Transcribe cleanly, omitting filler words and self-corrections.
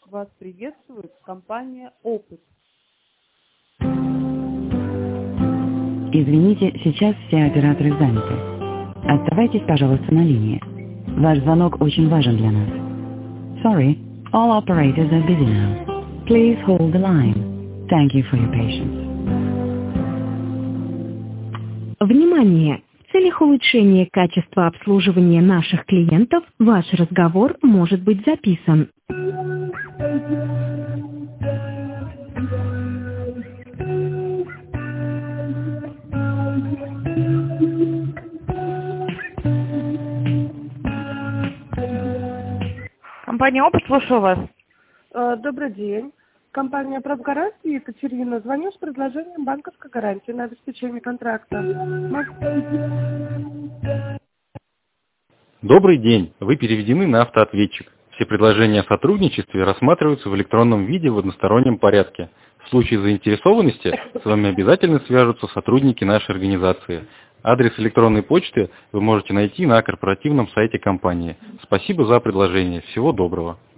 Вас приветствует компания «Опыт». Извините, сейчас все операторы заняты. Оставайтесь, пожалуйста, на линии. Ваш звонок очень важен для нас. Sorry, all operators are busy now. Please hold the line. Thank you for your patience. Внимание! В целях улучшения качества обслуживания наших клиентов ваш разговор может быть записан. Компания «Опыт», слушаю вас. Добрый день. Компания «Профгарантия», Екатерина. Звоню с предложением банковской гарантии на обеспечение контракта. Добрый день. Вы переведены на автоответчик. Все предложения о сотрудничестве рассматриваются в электронном виде в одностороннем порядке. В случае заинтересованности с вами обязательно свяжутся сотрудники нашей организации. Адрес электронной почты вы можете найти на корпоративном сайте компании. Спасибо за предложение. Всего доброго.